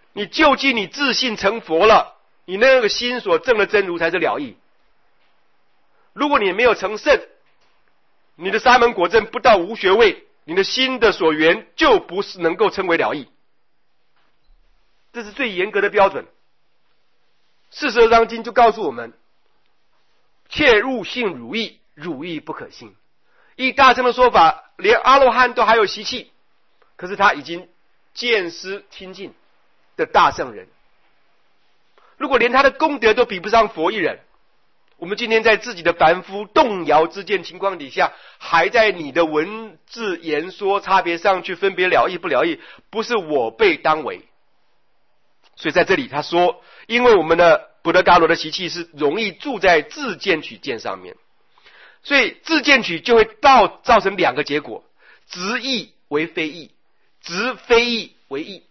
你究竟你自信成佛了，你那个心所证的真如才是了义。如果你没有成圣，你的沙门果证不到无学位，你的心的所缘就不是能够称为了义。这是最严格的标准。42章经就告诉我们，切勿信汝意，汝意不可信。以大乘的说法，连阿罗汉都还有习气，可是他已经见思清净的大圣人，如果连他的功德都比不上佛一人，我们今天在自己的凡夫动摇之见情况底下，还在你的文字言说差别上去分别了义不了义，不是我辈当为。所以在这里他说，因为我们的布德伽罗的习气是容易住在自见取见上面，所以自见取就会造成两个结果：执义为非义，执非义为义。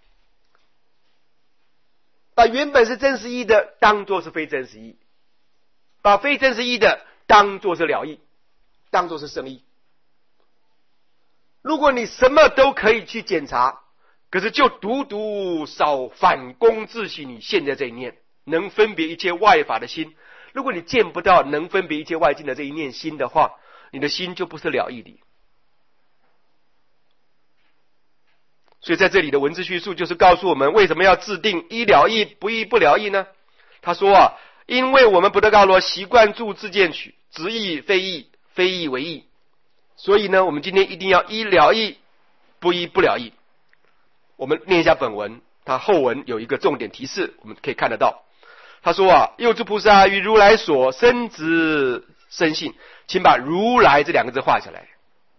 把原本是真实义的当作是非真实义，把非真实义的当作是了义，当作是圣义。如果你什么都可以去检查，可是就独少反躬自省你现在这一念能分别一切外法的心，如果你见不到能分别一切外境的这一念心的话，你的心就不是了义理。所以在这里的文字叙述就是告诉我们，为什么要制定一了义不义不了义呢？他说因为我们布德伽罗习惯住自见取，执义非义，非义为义，所以呢，我们今天一定要一了义不义不了义。我们念一下本文，他后文有一个重点提示，我们可以看得到。他说右诸菩萨于如来所生之生信，请把如来这两个字画下来。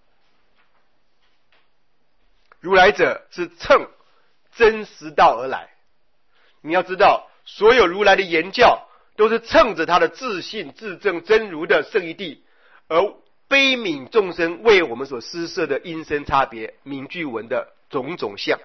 如来者是乘真实道而来，你要知道，所有如来的言教都是乘着他的自信自证真如的圣义谛，而悲悯众生为我们所施设的因身差别名句文的种种相。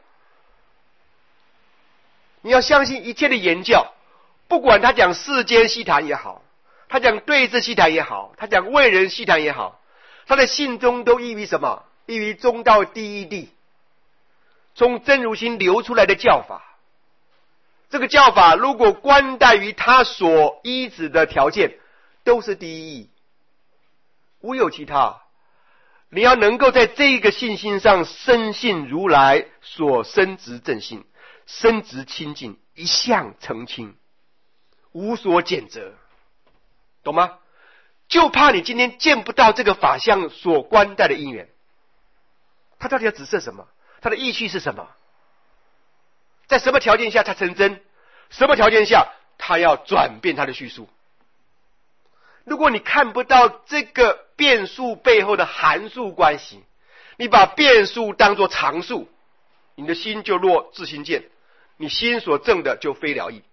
你要相信一切的言教，不管他讲世间细谈也好，他讲对治细谈也好，他讲为人细谈也好，他的信中都依于什么？依于中道第一谛，从真如心流出来的教法。这个教法如果观待于他所依止的条件，都是第一义，无有其他。你要能够在这个信心上深信如来所深植正信，深植清净，一向澄清，无所减责，懂吗？就怕你今天见不到这个法相所观待的因缘，它到底要指涉什么？它的意趣是什么？在什么条件下它成真？什么条件下它要转变它的叙述？如果你看不到这个变数背后的函数关系，你把变数当作常数，你的心就落自心见，你心所证的就非了义。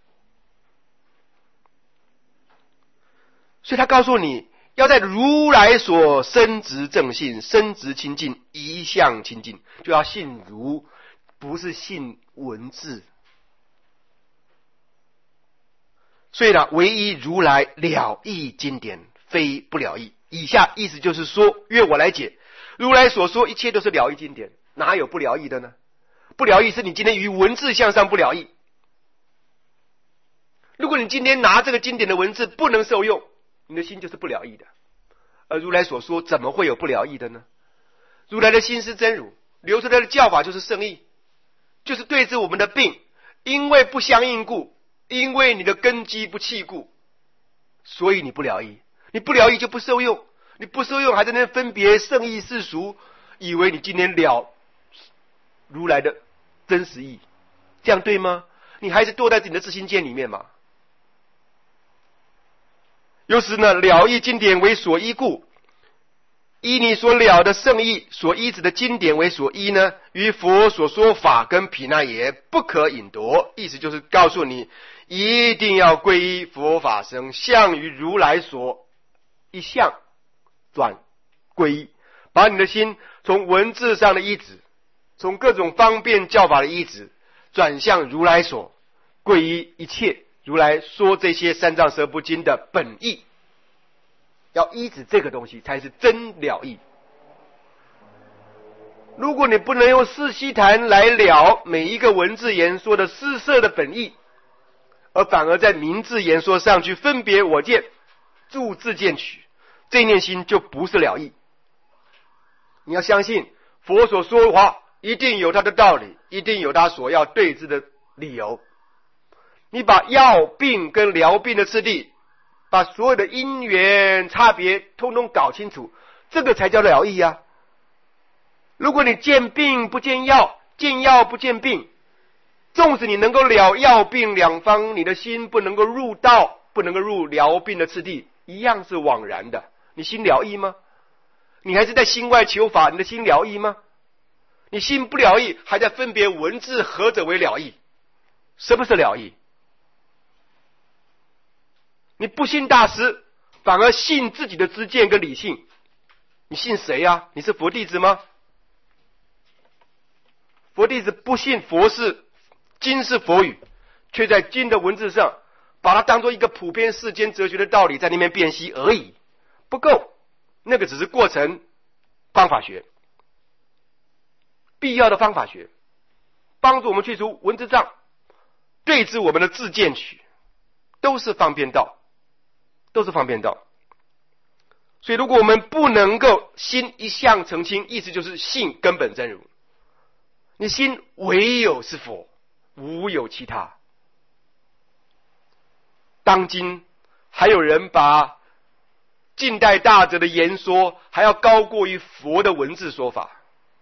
所以他告诉你，要在如来所深植正信，深植清净，一向清净，就要信如，不是信文字。所以呢，唯一如来了义经典，非不了义。以下意思就是说，约我来解，如来所说一切都是了义经典，哪有不了义的呢？不了义是你今天于文字向上不了义。如果你今天拿这个经典的文字不能受用，你的心就是不了义的。而如来所说怎么会有不了义的呢？如来的心是真如，流出来的教法就是圣义，就是对治我们的病，因为不相应故，因为你的根基不契故，所以你不了义。你不了义就不受用，你不受用还在那分别圣义世俗，以为你今天了如来的真实义，这样对吗？你还是堕在自己的自心见里面嘛。有时呢，了义经典为所依故，依你所了的圣义所依止的经典为所依呢，于佛所说法跟毗那耶不可引夺。意思就是告诉你，一定要皈依佛法僧，向于如来所一向转皈依，把你的心从文字上的依止，从各种方便教法的依止，转向如来所皈依一切如来说这些三藏十二部经的本意，要依止这个东西才是真了义。 如果你不能用四悉檀来了每一个文字言说的施设的本意，而反而在名字言说上去分别我见、注字见取，这一念心就不是了义。你要相信佛所说的话一定有他的道理，一定有他所要对治的理由。你把药病跟疗病的次第，把所有的因缘差别通通搞清楚，这个才叫了义啊。如果你见病不见药，见药不见病，纵使你能够了药病两方，你的心不能够入道，不能够入疗病的次第，一样是枉然的。你心了义吗？你还是在心外求法，你的心了义吗？你心不了义，还在分别文字何者为了义？什么是了义？你不信大师，反而信自己的知见跟理性，你信谁啊？你是佛弟子吗？佛弟子不信佛是经是佛语，却在经的文字上把它当作一个普遍世间哲学的道理在那边辨析而已，不够，那个只是过程方法学，必要的方法学，帮助我们去除文字障，对治我们的自见取，都是方便道，都是方便道。所以如果我们不能够心一向澄清，意思就是信根本真如，你心唯有是佛，无有其他。当今还有人把近代大德的言说还要高过于佛的文字说法，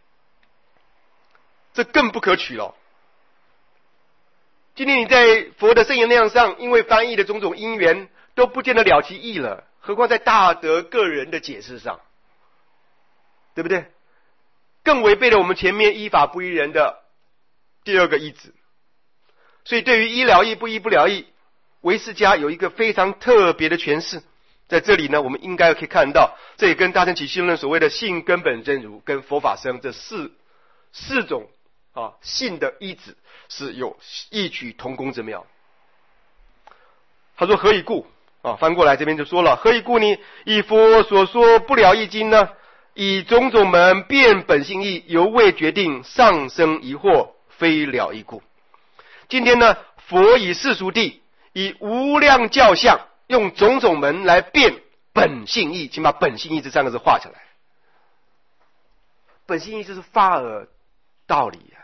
这更不可取了。今天你在佛的圣言那样上，因为翻译的种种因缘都不见得了其意了，何况在大德个人的解释上，对不对？更违背了我们前面依法不依人的第二个依旨。所以对于依了义不依不了义，唯识家有一个非常特别的诠释。在这里呢，我们应该可以看到，这也跟大乘起信论所谓的信根本真如跟佛法僧这四种信的依止是有异曲同工之妙。他说何以故翻过来这边就说了，何以故呢？以佛所说不了义经呢，以种种门辨本性义，犹未决定，上生疑惑，非了义故。今天呢，佛以世俗谛，以无量教相，用种种门来辨本性义，请把本性义这三个字画下来。本性义就是法尔道理啊，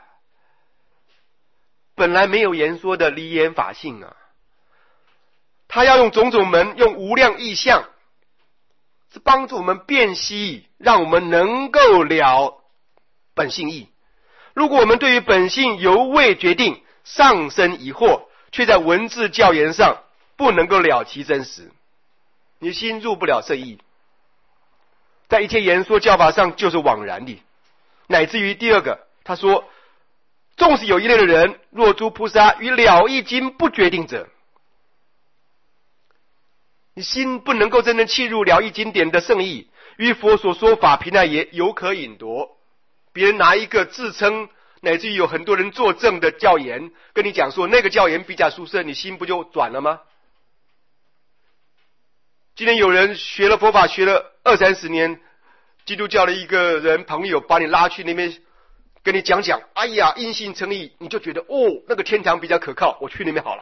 本来没有言说的离言法性啊，他要用种种门，用无量意象，是帮助我们辨析，让我们能够了本性义。如果我们对于本性犹未决定，上生疑惑，却在文字教言上不能够了其真实，你心入不了圣义，在一切言说教法上就是枉然的。乃至于第二个，他说纵使有一类的人，若诸菩萨与了义经不决定者，你心不能够真正契入了义经典的圣义，与佛所说法平安也有可引夺。别人拿一个自称乃至于有很多人作证的教言跟你讲说那个教言比较殊胜，你心不就转了吗？今天有人学了佛法学了20-30年，基督教的一个人朋友把你拉去那边跟你讲，哎呀因信称义，你就觉得那个天堂比较可靠，我去那边好了。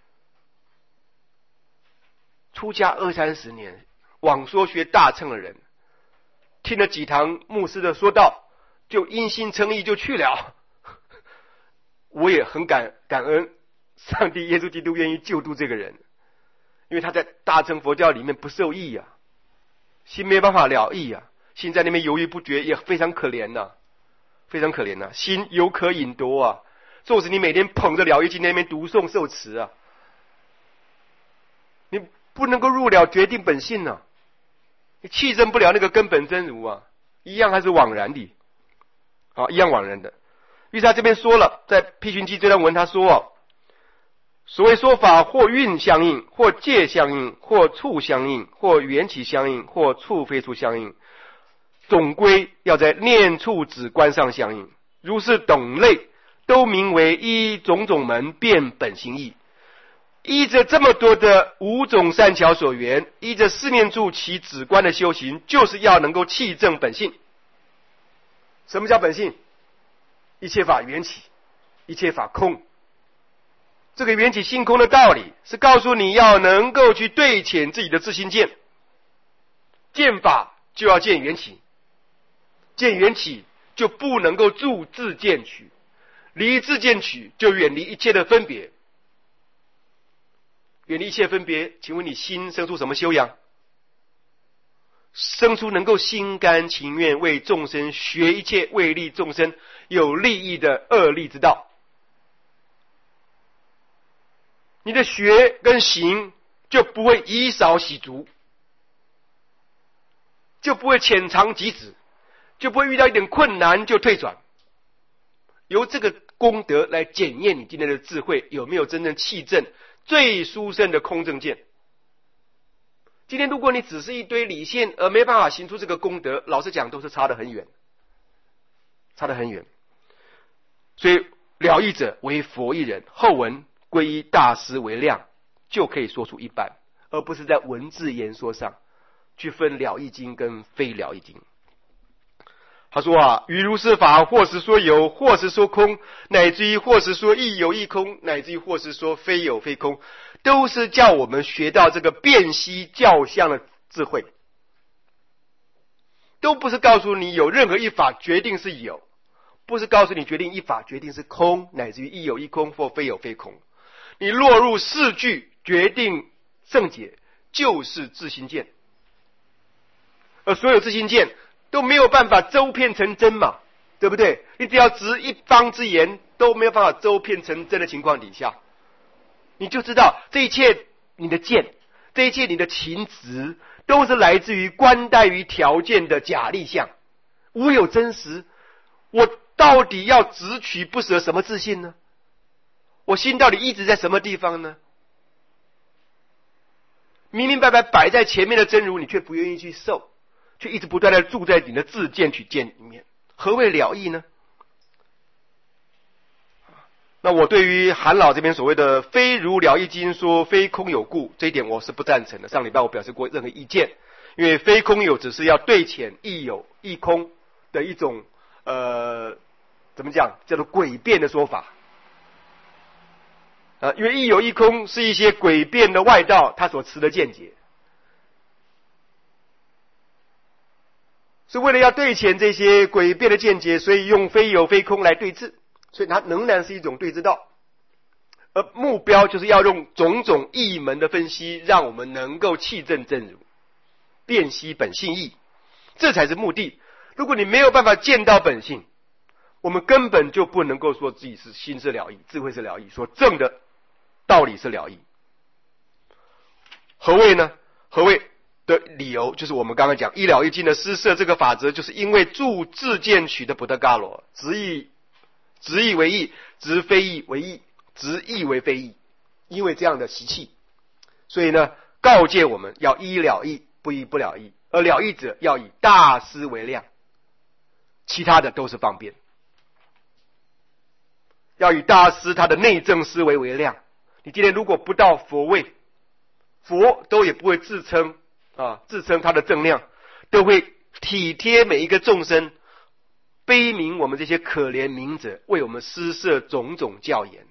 出家20-30年网说学大乘的人，听了几堂牧师的说道，就因信称义就去了。我也很感恩上帝耶稣基督愿意救度这个人，因为他在大乘佛教里面不受益啊，心没办法了义啊，心在那边犹豫不决，也非常可怜呐，非常可怜呐，心有可引夺啊。纵使你每天捧着了义经那边读诵受持啊，你不能够入了决定本性啊，你契证不了那个根本真如啊，一样还是枉然的，一样枉然的。于是他这边说了，在辟寻记这段文他说所谓说法，或运相应，或界相应，或处相应，或缘起相应，或处非处相应，总归要在念处止观上相应。如是等类，都名为依种种门辨本性义。依着这么多的五种善巧所缘，依着四念处其止观的修行，就是要能够契证本性。 什么叫本性？一切法缘起，一切法空。这个缘起性空的道理，是告诉你要能够去对潜自己的自心见。见法就要见缘起，见缘起就不能够住自见取，离自见取就远离一切的分别。远离一切分别，请问你心生出什么修养？生出能够心甘情愿为众生学一切为利众生有利益的恶利之道。你的学跟行就不会以少喜足，就不会浅尝即止，就不会遇到一点困难就退转。由这个功德来检验你今天的智慧有没有真正契证最殊胜的空正见。今天如果你只是一堆理性而没办法行出这个功德，老实讲都是差得很远，差得很远。所以了义者为佛一人，后文皈依大师为量，就可以说出一般，而不是在文字言说上去分了义经跟非了义经。他说啊，于如是法，或是说有，或是说空，乃至于或是说亦有亦空，乃至于或是说非有非空，都是叫我们学到这个辨析教相的智慧，都不是告诉你有任何一法决定是有，不是告诉你决定一法决定是空，乃至于亦有亦空或非有非空。你落入四句决定正解，就是自心见，而所有自心见都没有办法周遍成真嘛，对不对？你只要执一方之言都没有办法周遍成真的情况底下，你就知道这一切你的见，这一切你的情执，都是来自于观待于条件的假立相，无有真实。我到底要执取不舍什么自信呢？我心到底一直在什么地方呢？明明白白摆在前面的真如，你却不愿意去受，却一直不断的住在你的自见取见里面。何谓了义呢？那我对于韩老这边所谓的非如了义经说非空有故，这一点我是不赞成的。上礼拜我表示过任何意见，因为非空有只是要对潜亦有亦空的一种怎么讲，叫做诡辩的说法。因为亦有亦空是一些诡辩的外道他所持的见解，是为了要对潜这些诡辩的见解，所以用非有非空来对治，所以它仍然是一种对治道，而目标就是要用种种义门的分析，让我们能够契证真如，辨析本性义，这才是目的。如果你没有办法见到本性，我们根本就不能够说自己是心是了义，智慧是了义，所证的道理是了义。何谓呢？何谓的理由就是我们刚刚讲一了义经的施设这个法则，就是因为住自见取的不得伽罗，执义为义，执非义为义，执义为非义，因为这样的习气，所以呢告诫我们要依了义，不依不了义，而了义者要以大师为量，其他的都是方便，要以大师他的内证思维为量。你今天如果不到佛位，佛都也不会自称他的正量，都会体贴每一个众生，悲悯我们这些可怜悯者，为我们施设种种教言。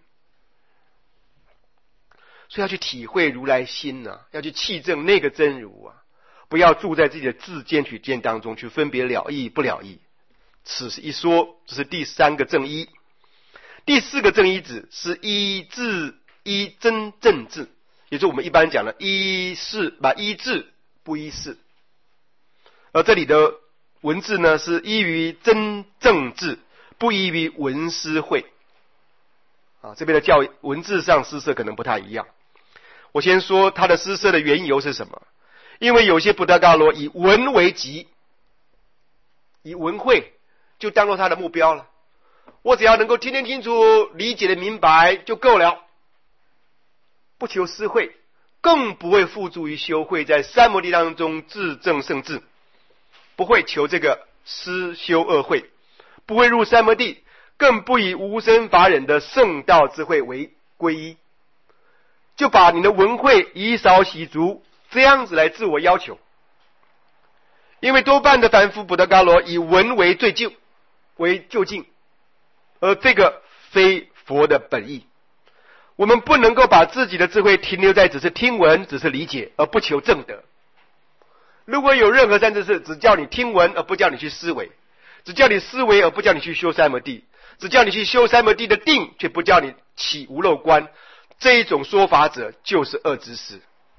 所以要去体会如来心啊，要去契证那个真如啊，不要住在自己的自见取见当中去分别了义不了义。此一说，这是第三个正依。第四个正依止是依真正智，也就是我们一般讲的依事依智不依事，而这里的文字呢是依于真正智，不依于文思慧。这边的教文字上施设可能不太一样。我先说它的施设的缘由是什么？因为有些布达伽罗以文为极，以文慧就当作他的目标了。我只要能够听得清楚、理解的明白就够了，不求思慧，更不会付诸于修慧，在三摩地当中自证圣智，不会求这个思修二慧，不会入三摩地，更不以无生法忍的圣道智慧为皈依，就把你的文慧以少喜足这样子来自我要求。因为多半的凡夫布达伽罗以文为最究， 为究竟，而这个非佛的本意。我们不能够把自己的智慧停留在只是听闻，只是理解，而不求正德。如果有任何善知识只叫你听闻而不叫你去思维，只叫你思维而不叫你去修三摩地，只叫你去修三摩地的定，却不叫你起无漏观，这一种说法者就是恶知识。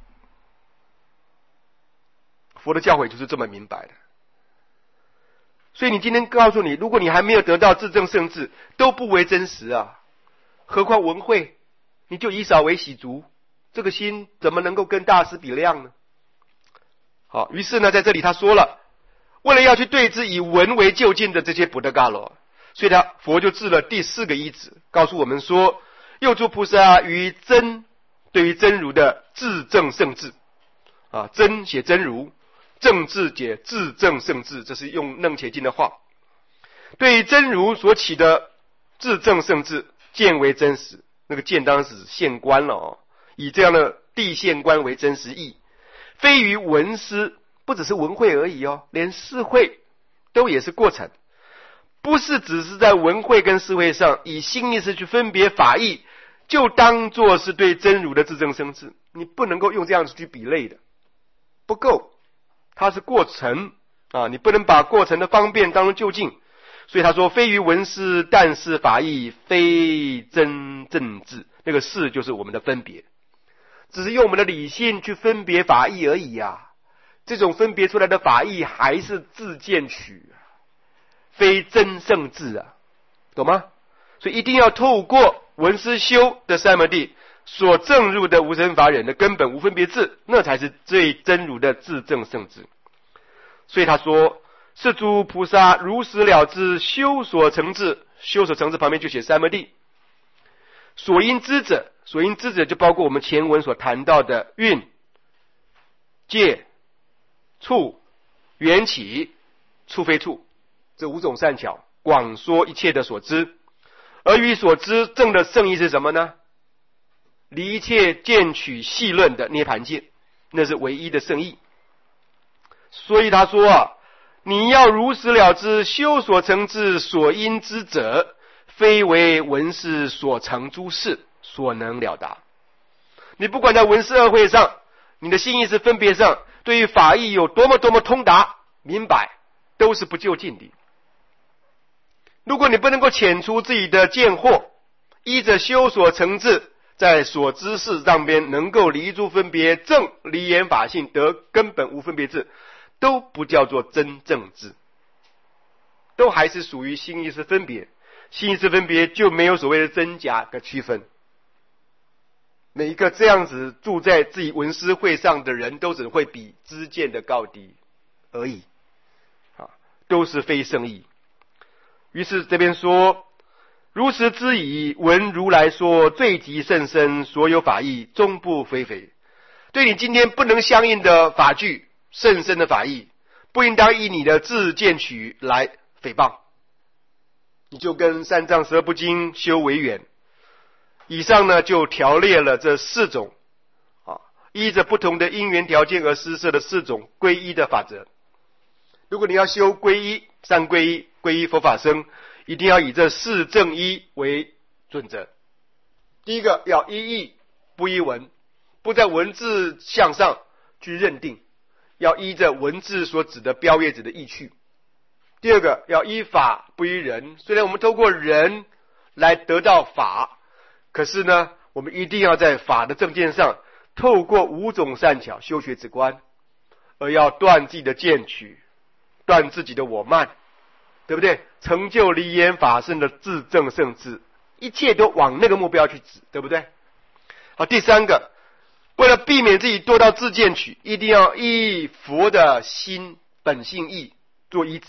佛的教诲就是这么明白的。所以你今天告诉你，如果你还没有得到自证圣智，都不为真实啊，何况文慧，你就以少为喜足，这个心怎么能够跟大师比量呢？好，于是呢，在这里他说了，为了要去对治以文为究竟的这些不得伽罗，所以佛就制了第4个依止，告诉我们说，右诸菩萨对于真如的自证圣智啊，真写真如，正智解自证圣智，这是用楞伽经的话。对于真如所起的自证圣智，见为真实，那个见当然是现观了哦，以这样的地现观为真实义，非于文思，不只是文慧而已哦，连思慧都也是过程，不是只是在文慧跟思慧上以心意识去分别法义，就当作是对真如的自证圣智，你不能够用这样子去比类的，不够，它是过程啊，你不能把过程的方便当成究竟。所以他说，非于文思，但是法义，非真正智。那个是就是我们的分别，只是用我们的理性去分别法义而已啊。这种分别出来的法义还是自见取，非真正智啊，懂吗？所以一定要透过文思修的三摩地所证入的无生法忍的根本无分别智，那才是最真如的自证圣智。所以他说，是诸菩萨如实了知修所成智，修所成智旁边就写三摩地。所因知者，所因知者就包括我们前文所谈到的蕴、界、处、缘起、处非处，这5种善巧，广说一切的所知。而于所知证的圣义是什么呢？离一切见取细论的涅盘界，那是唯一的圣义。所以他说啊，你要如实了知修所成智所因之者，非为文士所成诸事所能了达。你不管在文士二会上，你的心意识分别上，对于法义有多么通达明白，都是不究竟的。如果你不能够遣除自己的见惑，依着修所成智，在所知事上边能够离诸分别，正离言法性，得根本无分别智，都不叫做真正智，都还是属于心意识分别。心意识分别就没有所谓的真假的区分。每一个这样子住在自己文思会上的人，都只会比知见的高低而已啊，都是非圣义。于是这边说，如实知矣，闻如来说最极甚深，所有法义终不非非。对你今天不能相应的法句，甚深的法义，不应当以你的自见取来诽谤。你就跟三藏十二部经修为缘。以上呢就条列了这4种依着不同的因缘条件而施设的4种皈依的法则。如果你要修皈依、三皈依、皈依佛法僧，一定要以这4正依为准则。第一个要依义不依文，不在文字向上去认定，要依着文字所指的标业指的意趣。第二个要依法不依人，虽然我们透过人来得到法，可是呢我们一定要在法的正见上透过5种善巧修学止观，而要断自己的见取，断自己的我慢，对不对？成就离言法身的自证圣智，一切都往那个目标去指，对不对？好，第3个，为了避免自己堕到自见取，一定要依佛的心本性义做依止，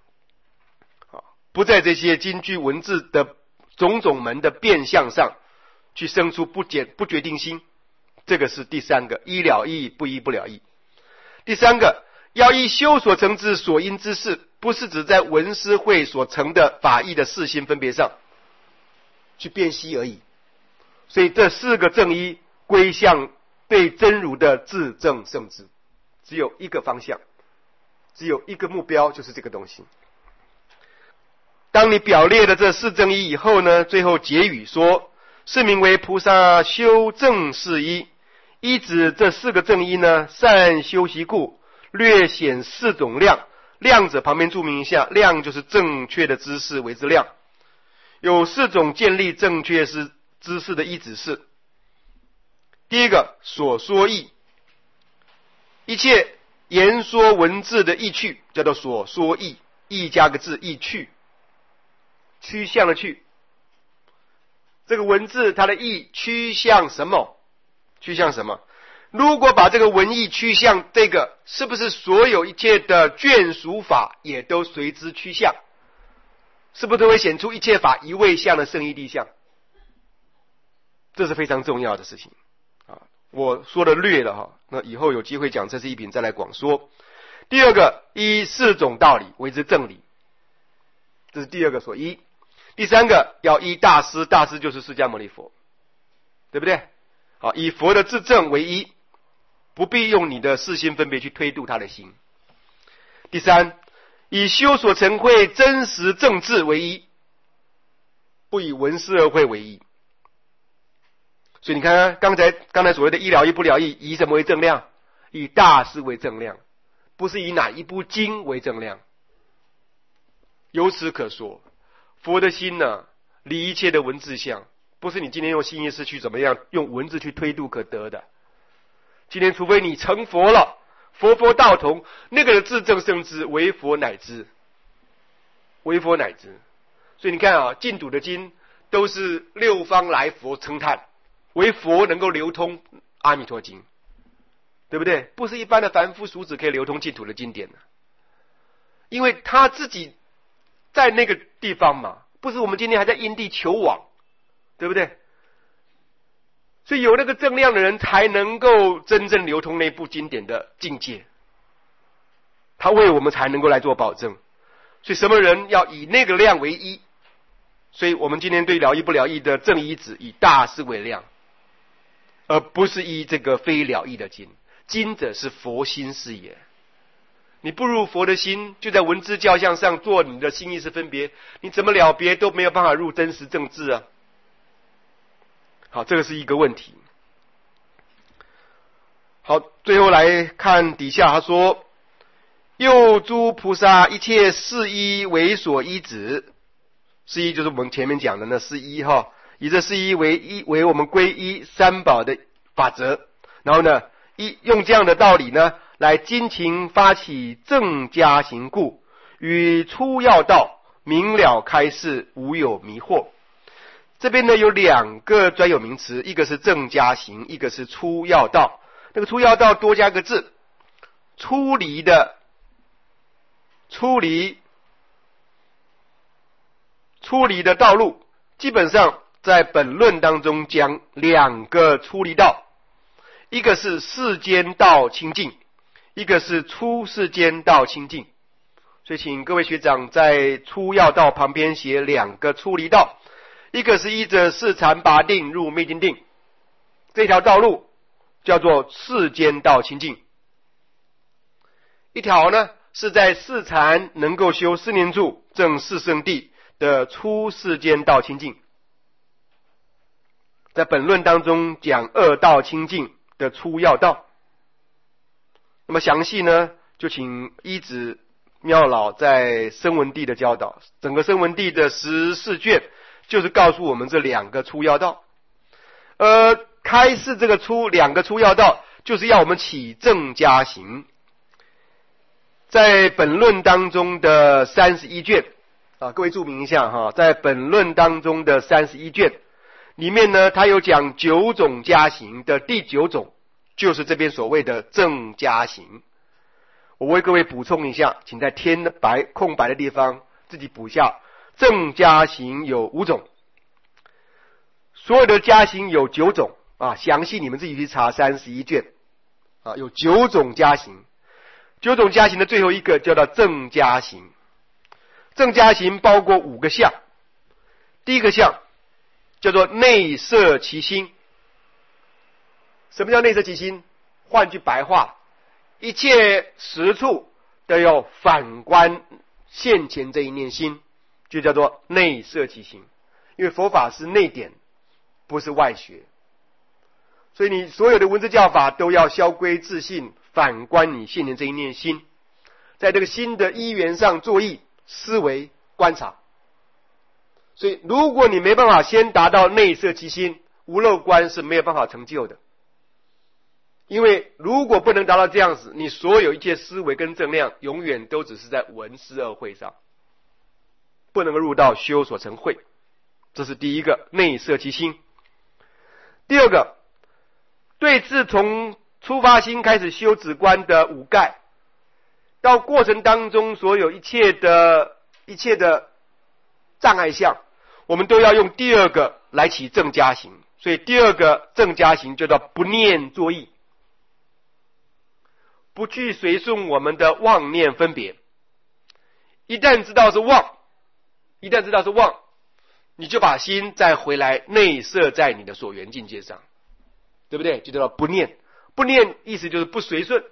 不在这些经句文字的种种门的变相上去生出不决定心，这个是第3个，依了义不依不了义。第3个，要依修所成之所因之事，不是指在文思会所成的法义的事心分别上去辨析而已。所以这4个正依归向对真如的自证圣智，只有一个方向，只有一个目标，就是这个东西。 当你表列了这四正一以后呢，最后结语说，是名为菩萨修正事一。一指这四个正一呢，善修习故，略显四种量。量者旁边注明一下，量就是正确的知识为之量。有四种建立正确知识的一指是：第一个，所说义，一切言说文字的意趣叫做所说义，义加个字，意趣，趋向的去。这个文字它的意趋向什么？趋向什么？如果把这个文意趋向这个，是不是所有一切的眷属法也都随之趋向？是不是都会显出一切法一味相的圣义谛相？这是非常重要的事情啊！我说的略了哈，那以后有机会讲这是一品再来广说。第二个，依四种道理为之正理，这是第二个所依。第三个，要依大师，大师就是释迦牟尼佛，对不对？好，以佛的自证为依，不必用你的四心分别去推度他的心。第三，以修所成慧真实正智为依，不以文思而会为依。所以你看刚才所谓的医疗医不疗医，以什么为正量？以大师为正量，不是以哪一部经为正量。由此可说，佛的心呢，离一切的文字相，不是你今天用心意识去怎么样用文字去推度可得的。今天除非你成佛了，佛道同，那个的自证圣智为佛乃知，为佛乃知。所以你看啊，净土的经都是六方来佛称叹，为佛能够流通阿弥陀经，对不对？不是一般的凡夫俗子可以流通净土的经典的，因为他自己在那个地方嘛，不是我们今天还在因地求往，对不对？所以有那个正量的人才能够真正流通那部经典的境界，他为我们才能够来做保证。所以什么人要以那个量为依？所以我们今天对了义不了义的正一指，以大师为量，而不是依这个非了义的经。经者是佛心是也，你不入佛的心，就在文字教相上做你的心意识分别，你怎么了别都没有办法入真实正智啊。好，这个是一个问题。好，最后来看底下他说，又诸菩萨一切事依为所依止，事依就是我们前面讲的那事依哈，以这事依为我们皈依三宝的法则，然后呢用这样的道理呢来精勤发起正加行故，与出要道明了开示，无有迷惑。这边呢有两个专有名词，一个是正加行，一个是出要道。那个出要道多加个字，出离的道路，基本上在本论当中讲两个出离道，一个是世间道清净，一个是出世间道清净。所以请各位学长在出要道旁边写两个出离道，一个是依着四禅八定入灭尽定，这条道路叫做世间道清净。一条呢是在四禅能够修四念住证四圣谛的出世间道清净。在本论当中讲二道清净的出要道。那么详细呢就请依止妙老在声闻地的教导，整个声闻地的14卷就是告诉我们这两个出要道。开示这个两个出要道，就是要我们起正加行。在本论当中的31卷各位注明一下哈，在本论当中的31卷里面呢，它有讲9种加行的第9种，就是这边所谓的正加行。我为各位补充一下，请在空白的地方自己补一下，正加行有5种，所有的加行有9种详细你们自己去查31卷有9种加行。9种加行的最后一个叫做正加行。正加行包括5个相。第一个相叫做内摄其心。什么叫内摄其心？换句白话，一切实处都要反观现前这一念心， 就叫做内摄其心。因为佛法是内典，不是外学，所以你所有的文字教法都要销归自性，反观你现前这一念心，在这个心的因缘上作意、思维、观察。所以如果你没办法先达到内摄其心，无漏观是没有办法成就的。因为如果不能达到这样子，你所有一切思维跟正量永远都只是在闻思二会上，不能够入到修所成慧。这是第一个，内摄其心。第二个，对治从出发心开始修止观的五盖，到过程当中所有一切的障碍相，我们都要用第二个来起正加行。所以第二个正加行就叫不念作意，不去随顺我们的妄念分别。一旦知道是妄，你就把心再回来内摄在你的所缘境界上，对不对？就叫做不念。不念意思就是不随顺，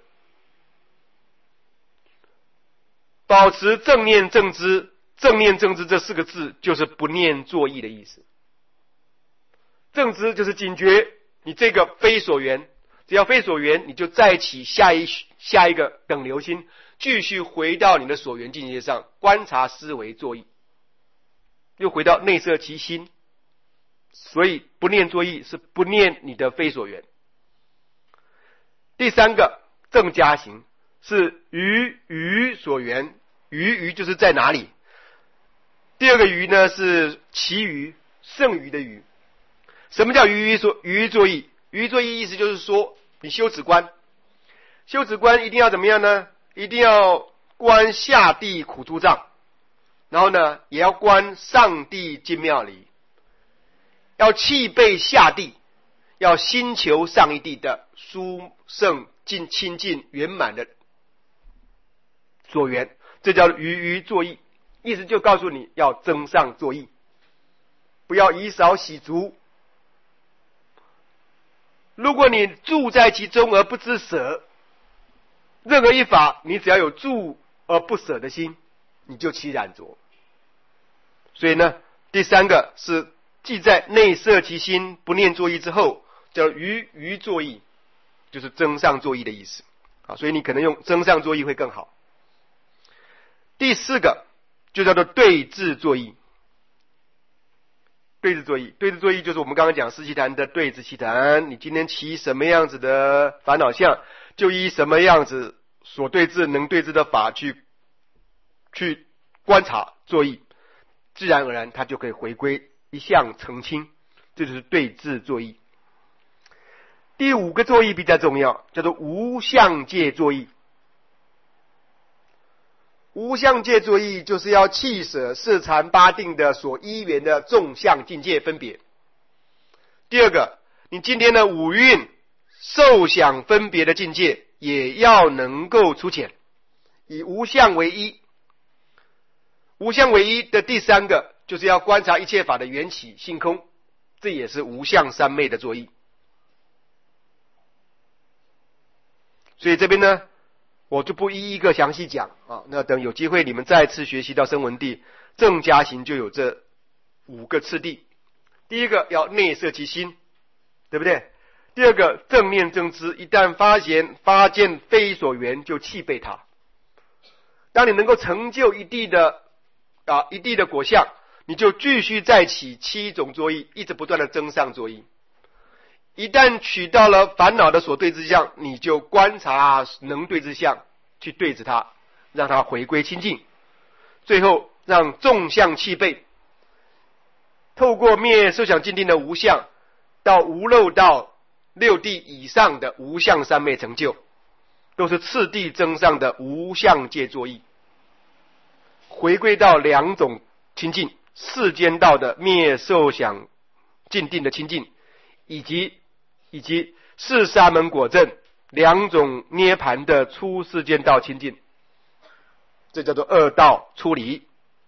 保持正念正知。正念正知这四个字就是不念作意的意思。正知就是警觉你这个非所缘，只要非所缘，你就再起下一个等流心，继续回到你的所缘境界上，观察思维作意，又回到内摄其心。所以不念作意是不念你的非所缘。第三个正加行是于所缘，于就是在哪里。第二个于呢是其余剩余的余。什么叫于作意？于作意意思就是说，你修止观一定要怎么样呢？一定要观下地苦诸障，然后呢也要观上地尽妙离，要弃背下地，要心求上一地的殊胜清净圆满的所缘，这叫于作意。意思就告诉你要增上作意，不要以少洗足。如果你住在其中而不知舍，任何一法你只要有住而不舍的心，你就起染着。所以呢，第三个是既在内摄其心不念作意之后，叫于作意，就是增上作意的意思。所以你可能用增上作意会更好。第四个就叫做对治作意。对治作意就是我们刚刚讲四悉檀的对治悉檀，你今天起什么样子的烦恼相，就依什么样子所对治能对治的法去观察作意，自然而然它就可以回归一相澄清，这就是对治作意。第五个作意比较重要，叫做无相界作意。无相界作意就是要弃舍四禅八定的所依缘的众相境界分别。第二个，你今天的五蕴受想分别的境界也要能够除浅，以无相为一。无相为一的第三个就是要观察一切法的缘起性空，这也是无相三昧的作意。所以这边呢我就不一个详细讲啊，那等有机会你们再次学习到声闻地正加行，就有这五个次第。第一个要内摄其心，对不对？第二个正念正知，一旦发见非所缘，就弃背它。当你能够成就一地的果相，你就继续再起七种作意，一直不断的增上作意。一旦取到了烦恼的所对之相，你就观察能对之相，去对治它，让它回归清净，最后让众相弃背，透过灭受想净定的无相，到无漏道六地以上的无相三昧成就，都是次第增上的无相界作意，回归到两种清净，世间道的灭受想净定的清净，以及四沙门果证两种涅盘的出世间道清净，这叫做二道出离。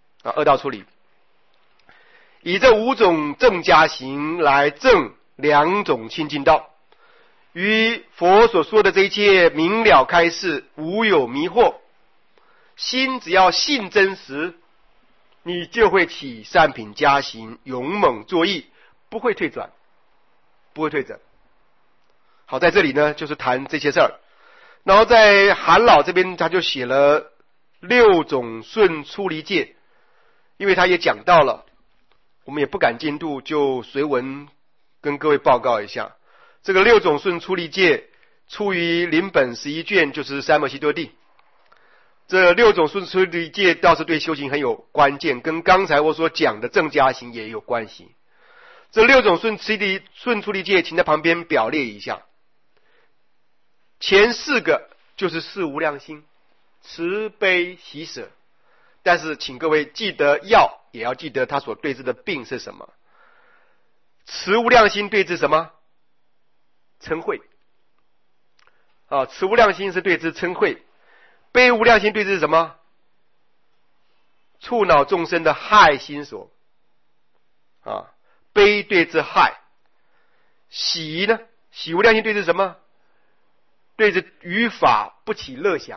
以这五种正加行来证两种清净道，与佛所说的这一切明了开示，无有迷惑。心只要信真实， 你就会起善品加行，勇猛作义，不会退转，不会退转。好，在这里呢，就是谈这些事儿。然后在韩老这边，他就写了6种顺出离戒，因为他也讲到了，我们也不敢进度，就随文跟各位报告一下。这个6种顺出离戒出于林本11卷，就是三摩悉多地。这6种顺出离戒倒是对修行很有关键，跟刚才我所讲的正加行也有关系。这6种顺出离戒，请在旁边表列一下。前4个就是四无量心，慈悲喜舍。但是请各位记得也要记得他所对治的病是什么。慈无量心对治什么？嗔恚。慈无量心是对治嗔恚。悲无量心对治什么？触恼众生的害心所。悲对治害。喜呢？喜无量心对治什么？对治于法不起乐想。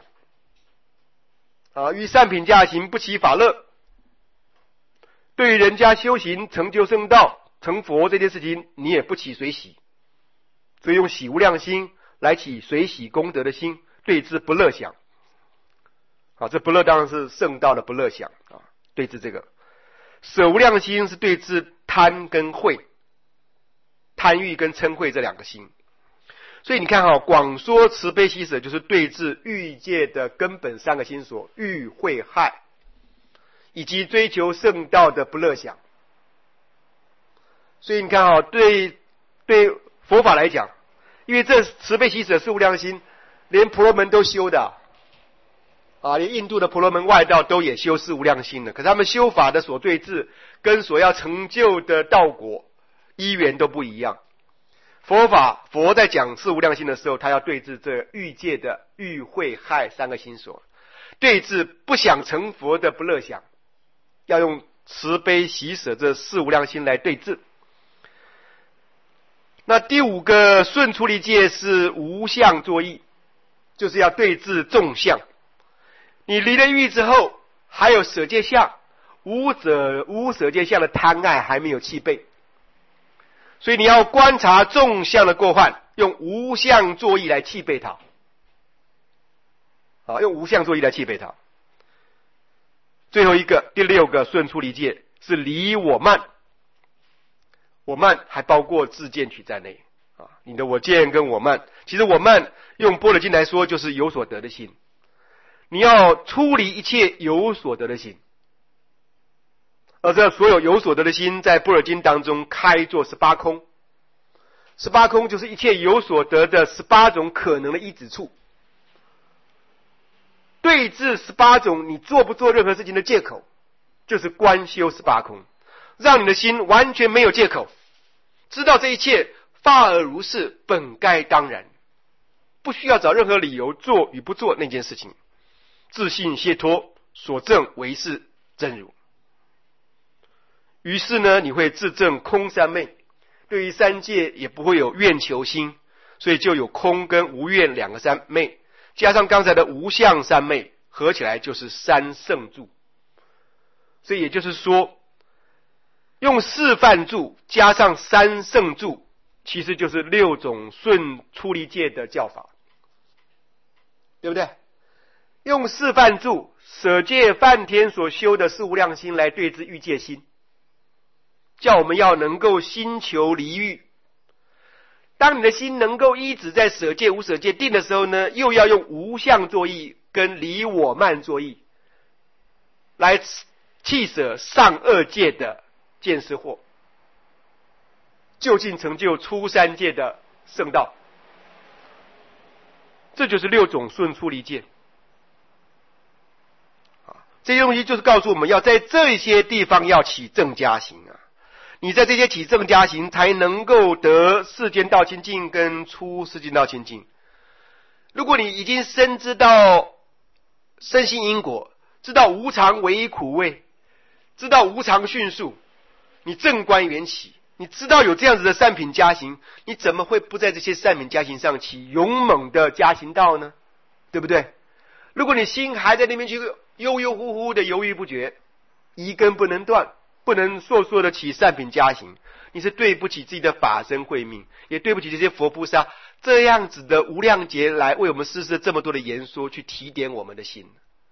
于善品加行不起法乐。对于人家修行成就圣道成佛这件事情，你也不起随喜，所以用喜无量心来起随喜功德的心，对治不乐想。这不乐当然是圣道的不乐想对治这个。舍无量心是对治贪跟恚，贪欲跟嗔恚这2个心。所以你看广说慈悲喜舍就是对治欲界的根本3个心所，欲恚害，以及追求圣道的不乐想。所以你看对佛法来讲，因为这慈悲喜舍是无量心，连婆罗门都修的连印度的婆罗门外道都也修四无量心的，可是他们修法的所对治跟所要成就的道果因缘都不一样。佛在讲四无量心的时候，他要对治这欲界的欲恚害3个心所，对治不想成佛的不乐想，要用慈悲喜舍这四无量心来对治。那第5个顺出离戒是无相作意，就是要对治众相。你离了欲之后，还有舍戒相，无舍戒相的贪爱还没有弃备，所以你要观察众相的过患，用无相作意来弃备它。用无相作意来弃备它。最后一个第6个顺出离戒是离我慢，我慢还包括自见取在内你的我见跟我慢，其实我慢用般若经来说就是有所得的心。你要出离一切有所得的心，而这所有有所得的心在般若经当中开作18空。18空就是一切有所得的18种可能的依止处，对治18种你做不做任何事情的借口，就是观修18空，让你的心完全没有借口，知道这一切法而如是，本该当然，不需要找任何理由做与不做那件事情，自信解脱，所证为是真如。于是呢，你会自证空三昧，对于三界也不会有愿求心，所以就有空跟无愿2个三昧，加上刚才的无相三昧，合起来就是三圣住。所以也就是说，用四梵住加上三圣住，其实就是6种顺出离戒的教法，对不对？用四梵住舍戒梵天所修的四无量心来对治欲界心，叫我们要能够心求离欲。当你的心能够依止在舍戒无舍戒定的时候呢，又要用无相作意跟离我慢作意来弃舍上2界的见思惑，就近成就出3界的圣道。这就是6种顺出离戒。这些东西就是告诉我们要在这些地方要起正加行你在这些起正加行才能够得世间道清净跟出世间道清净。如果你已经深知道身心因果，知道无常为苦味，知道无常迅速，你正观缘起，你知道有这样子的善品加行，你怎么会不在这些善品加行上起勇猛的加行道呢？对不对？如果你心还在那边去悠悠乎乎的犹豫不决， 遗根不能断，不能烁烁的起善品加行，你是对不起自己的法身慧命，也对不起这些佛菩萨这样子的无量劫来为我们施设这么多的言说，去提点我们的心。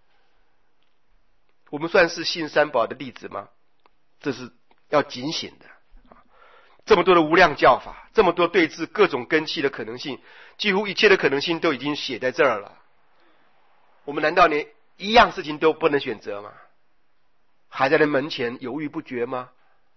我们算是信三宝的弟子吗？这是要警醒的。这么多的无量教法，这么多对治各种根器的可能性，几乎一切的可能性都已经写在这儿了。我们难道连一样事情都不能选择吗？还在那门前犹豫不决吗？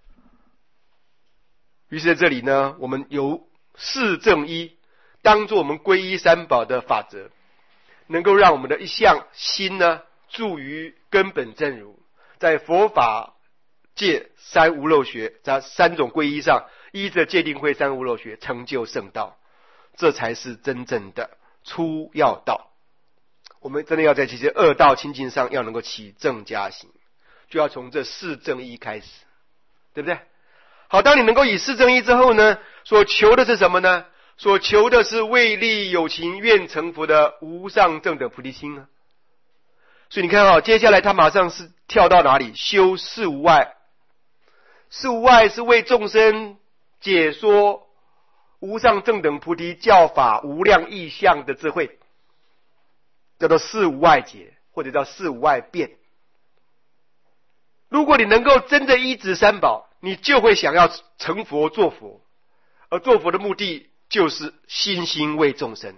于是在这里呢，我们由四正一当作我们皈依三宝的法则，能够让我们的一项心呢住于根本正如，在佛法界三无漏学，在三种皈依上，依着戒定慧三无漏学成就圣道，这才是真正的出要道。我们真的要在这些恶道清净上要能够起正加行，就要从这四正一开始，对不对？好，当你能够以四正一之后呢，所求的是什么呢？所求的是为利有情愿成佛的无上正等菩提心啊。所以你看接下来他马上是跳到哪里？修四无碍。四无碍是为众生解说无上正等菩提教法无量义相的智慧，叫做四无碍解，或者叫四无碍辩。如果你能够真的依止三宝，你就会想要成佛做佛，而做佛的目的就是心心为众生。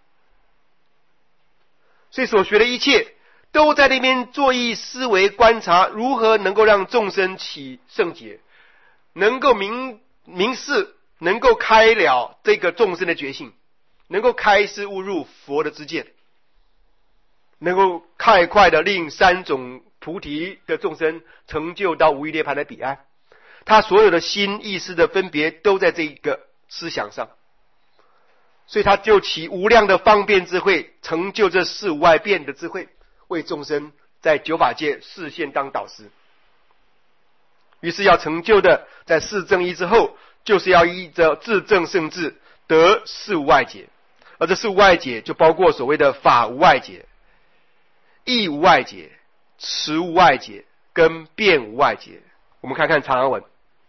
所以所学的一切都在那边作意思维观察，如何能够让众生起圣解，能够明示，能够开了这个众生的觉性，能够开示悟入佛的知见，能够快快的令三种菩提的众生成就到无余涅槃的彼岸。他所有的心意识的分别都在这一个思想上，所以他就起无量的方便智慧，成就这四无碍辩的智慧，为众生在九法界示现当导师。于是要成就的，在四正一之后，就是要依着自证圣智得四无碍解，而这四无碍解就包括所谓的法无碍解、义无碍解、持无碍解跟辩无碍解。我们看看长阿文。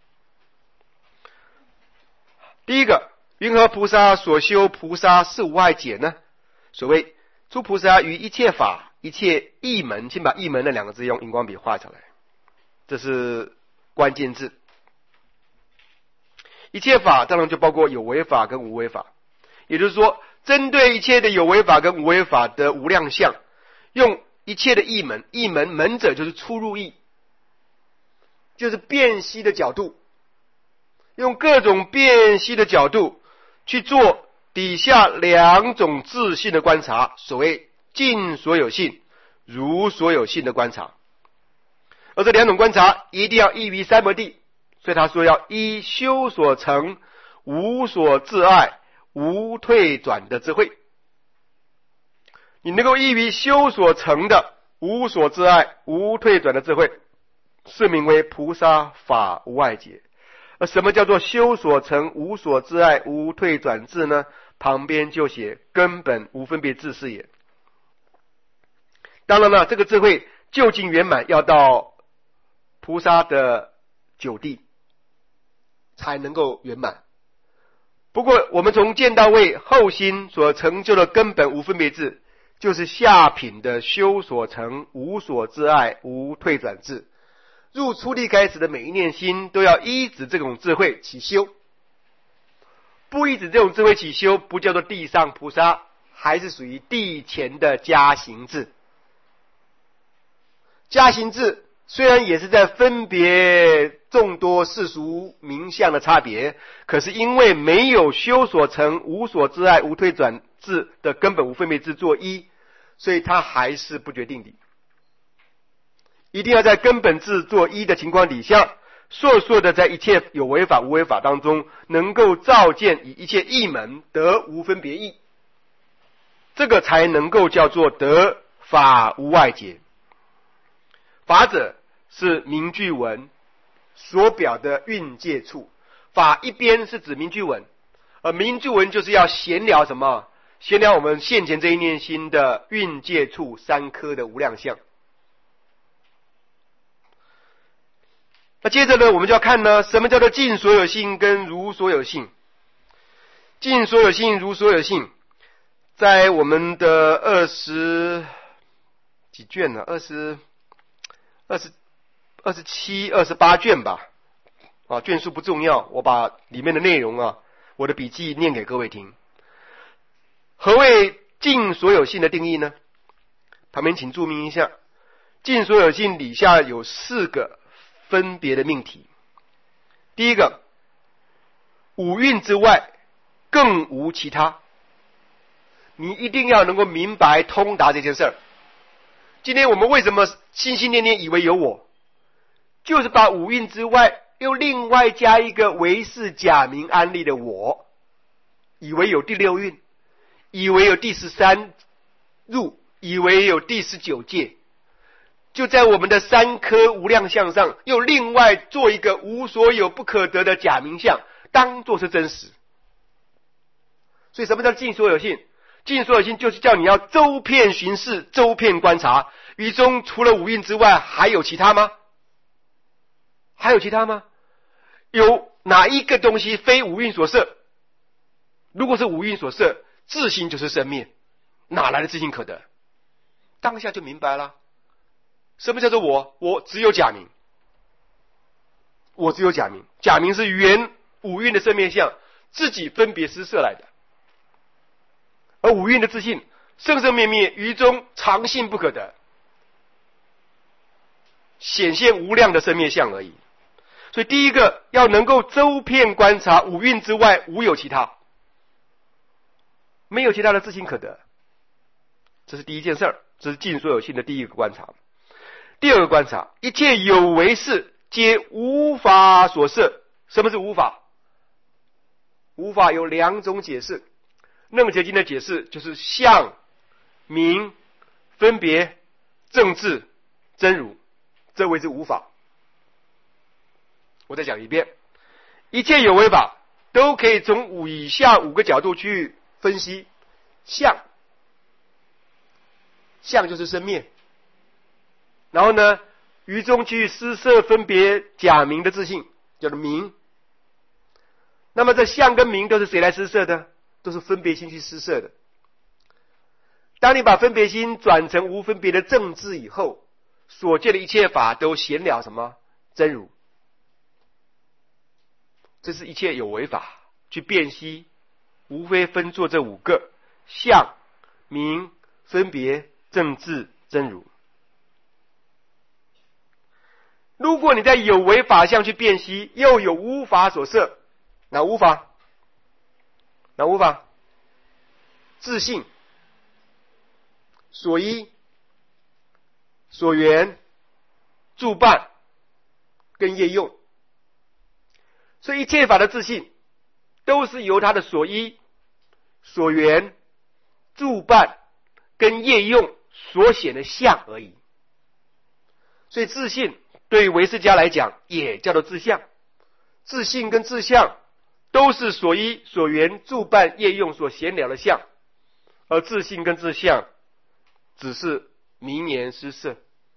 第一个，云何菩萨所修菩萨四无碍解呢？所谓诸菩萨于一切法一切义门，请把义门那两个字用荧光笔画出来，这是关键字。一切法当然就包括有为法跟无为法，也就是说针对一切的有为法跟无为法的无量相，用一切的义门，义门门者就是出入义，就是辨析的角度，用各种辨析的角度去做底下两种自性的观察，所谓尽所有性、如所有性的观察。而这两种观察一定要依于三摩地，所以他说要依修所成、无所自爱、无退转的智慧。你能够依于修所成的无所自爱、无退转的智慧，是名为菩萨法无碍解。而什么叫做修所成、无所自爱、无退转智呢？旁边就写根本无分别智是也。当然了，这个智慧究竟圆满，要到菩萨的九地才能够圆满。不过我们从见到位后心所成就的根本无分别智，就是下品的修所成、无所自爱、无退转智。入初地开始的每一念心都要依止这种智慧起修，不依止这种智慧起修，不叫做地上菩萨，还是属于地前的加行智。加行智虽然也是在分别众多世俗名相的差别，可是因为没有修所成、无所自爱、无退转智的根本无分别智作依，所以它还是不决定的。一定要在根本智作依的情况底下，烁烁的在一切有为法无为法当中，能够照见以一切义门得无分别义，这个才能够叫做得法无碍解。法者是名句文所表的蕴界处，法一边是指名句文，而名句文就是要闲聊什么？闲聊我们现前这一念心的蕴界处三颗的无量相。 那接着呢，我们就要看呢，什么叫做尽所有性跟如所有性。尽所有性如所有性，在我们的20几卷呢？27、28卷吧。卷数不重要，我把里面的内容我的笔记念给各位听。何谓尽所有性的定义呢？旁边请注明一下，尽所有性底下有4个分别的命题。第一个，五蕴之外更无其他。你一定要能够明白通达这件事儿。今天我们为什么心心念念以为有我，就是把五蕴之外又另外加一个唯是假名安立的我，以为有第6蕴，以为有第13入，以为有第19界，就在我们的3颗无量相上又另外做一个无所有不可得的假名相，当作是真实。所以什么叫尽所有性？尽所有性就是叫你要周遍巡视，周遍观察，于中除了五蕴之外还有其他吗？还有其他吗？有哪一个东西非五蕴所摄？如果是五蕴所摄，自性就是生灭，哪来的自性可得？当下就明白了。什么叫做我？我只有假名，我只有假名，假名是原五蕴的生灭相自己分别施摄来的，而五蕴的自性生生灭灭，于中常性不可得，显现无量的生灭相而已。所以第一个要能够周遍观察五蕴之外无有其他，没有其他的自性可得，这是第一件事儿，这是尽所有性的第一个观察。第二个观察，一切有为事皆无法所摄。什么是无法？无法有2种解释。楞伽经的解释就是相、名、分别、正智、真如，这谓之无法。我再讲一遍，一切有为法都可以从以下5个角度去分析。相，相就是生灭，然后呢，于中去施摄分别假名的自性，叫做名。那么这相跟名都是谁来施摄的？都是分别心去施摄的。当你把分别心转成无分别的正智以后，所见的一切法都显了什么？真如。这是一切有为法去辨析，无非分作这5个：相、名、分别、正智、真如。如果你在有为法相去辨析，又有无法所摄，哪无法？哪无法？自性、所依、所缘、助伴跟业用。所以一切法的自性都是由它的所依、所缘、助伴跟业用所显的相而已。所以自性对于唯识家来讲也叫做自相，自性跟自相都是所依、所缘、助伴、业用所显了的相，而自性跟自相只是名言施摄，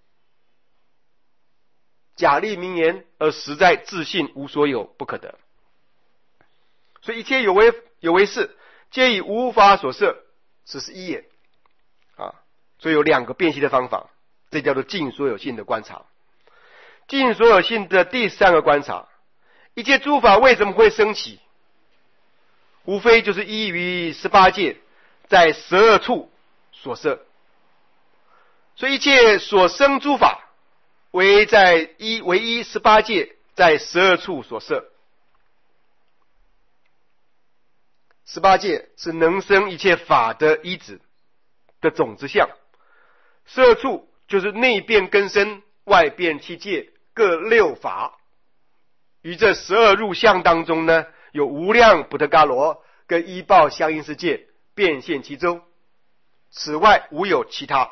假立名言，而实在自性无所有不可得。所以一切有为事皆以无法所摄，此是一也所以有2个辨析的方法，这叫做尽所有性的观察。尽所有性的第3个观察，一切诸法为什么会升起？无非就是依于18界在12处所摄。所以一切所生诸法唯一18界在12处所摄。18界是能生一切法的依止的种子相，12处就是内变根身，外变七界各6法。于这12入相当中呢，有无量补特伽罗跟依报相应世界变现其中，此外无有其他。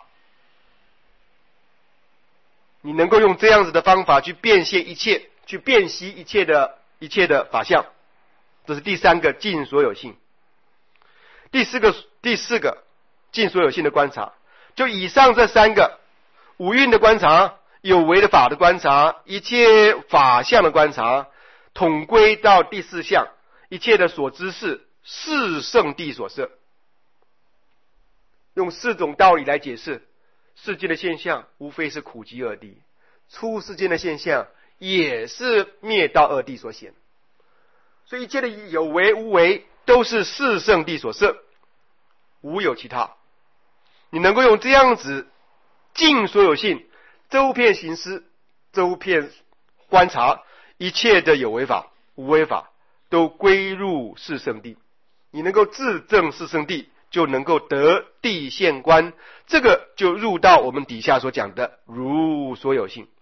你能够用这样子的方法去变现一切，去辨析一切的法相，这是第3个尽所有性。第四个尽所有性的观察，就以上这3个五蕴的观察， 有为的法的观察，一切法相的观察，统归到第四项，一切的所知是四圣谛所摄。用四种道理来解释世间的现象，无非是苦集二谛，出世间的现象也是灭道二谛所显。所以一切的有为无为都是四圣谛所摄，无有其他。你能够用这样子尽所有性，周遍行思，周遍观察，一切的有为法无为法都归入四圣谛，你能够自证四圣谛，就能够得谛现观，这个就入到我们底下所讲的如所有性。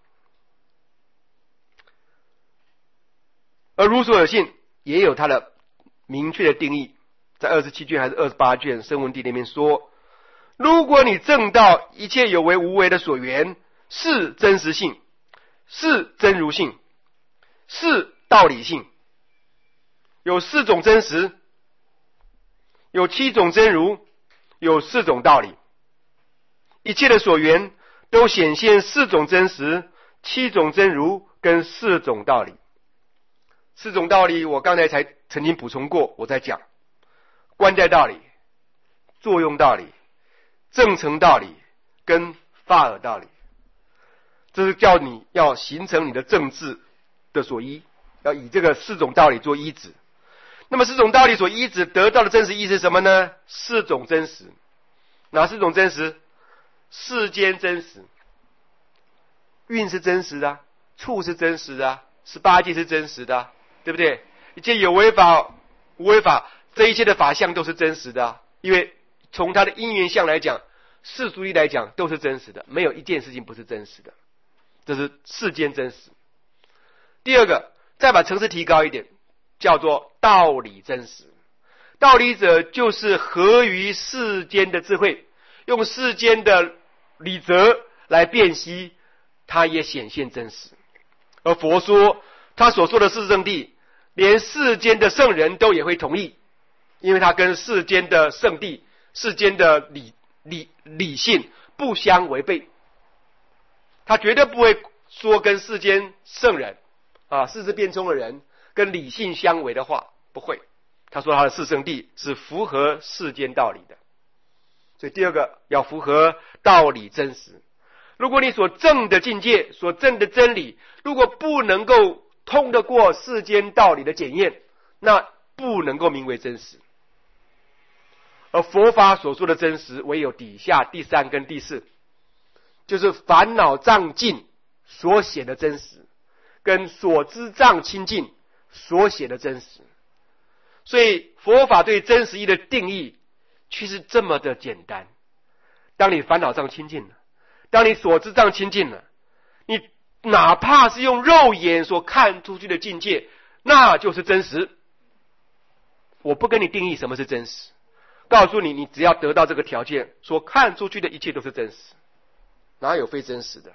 而如所有性也有它的明确的定义，在27卷还是28卷声闻谛里面说，如果你证到一切有为无为的所缘是真实性，是真如性，是道理性，有四种真实，有七种真如，有四种道理，一切的所缘都显现四种真实，七种真如跟四种道理。四种道理我刚才才曾经补充过，我在讲观待道理、作用道理、证成道理跟法尔道理，这是叫你要形成你的政治的所依，要以这个四种道理做依止。那么四种道理所依止得到的真实意是什么呢？四种真实。哪四种真实？世间真实，运是真实的，处是真实的，18界是真实的，对不对？一切有为法无为法，这一切的法相都是真实的，因为从它的因缘相来讲，世俗义来讲都是真实的，没有一件事情不是真实的，这是世间真实。第二个，再把层次提高一点，叫做道理真实。道理者就是合于世间的智慧，用世间的理则来辨析，它也显现真实。而佛说他所说的四圣谛，连世间的圣人都也会同意，因为他跟世间的圣谛、世间的理性不相违背，他绝对不会说跟世间圣人世事变聪的人跟理性相违的话，不会。他说他的四圣谛是符合世间道理的。所以第二个要符合道理真实。如果你所证的境界，所证的真理，如果不能够通得过世间道理的检验，那不能够名为真实。而佛法所说的真实，唯有底下第3跟第4，就是烦恼障尽所显的真实，跟所知障清净所显的真实。所以佛法对真实义的定义其实这么的简单。当你烦恼障清净了，当你所知障清净了，你哪怕是用肉眼所看出去的境界，那就是真实。我不跟你定义什么是真实，告诉你，你只要得到这个条件，所看出去的一切都是真实，哪有非真实的？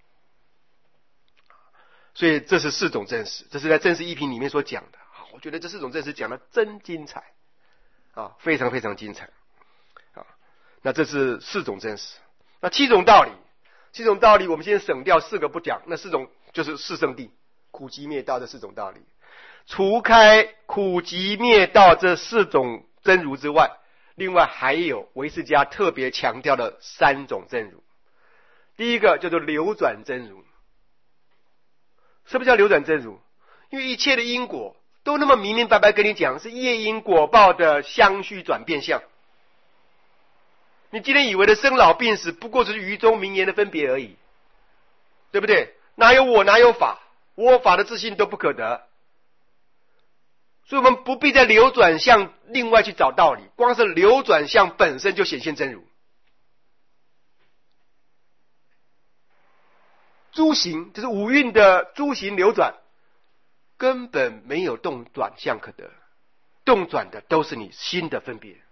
所以这是4种真实，这是在真实一品里面所讲的。我觉得这4种真实讲的真精彩非常非常精彩那这是4种真实。那7种道理，7种道理我们先省掉4个不讲，那4种就是四圣谛、苦集灭道的4种道理。除开苦集灭道这4种真如之外，另外还有唯识家特别强调的3种真如。第一个叫做流转真如。什么叫流转真如？因为一切的因果都那么明明白白跟你讲，是业因果报的相续转变相。你今天以为的生老病死，不过是愚中名言的分别而已，对不对？哪有我，哪有法？我法的自信都不可得。所以我们不必在流转相另外去找道理，光是流转相本身就显现真如。诸行就是五蕴的诸行流转，根本没有动转相可得，动转的都是你心的分别，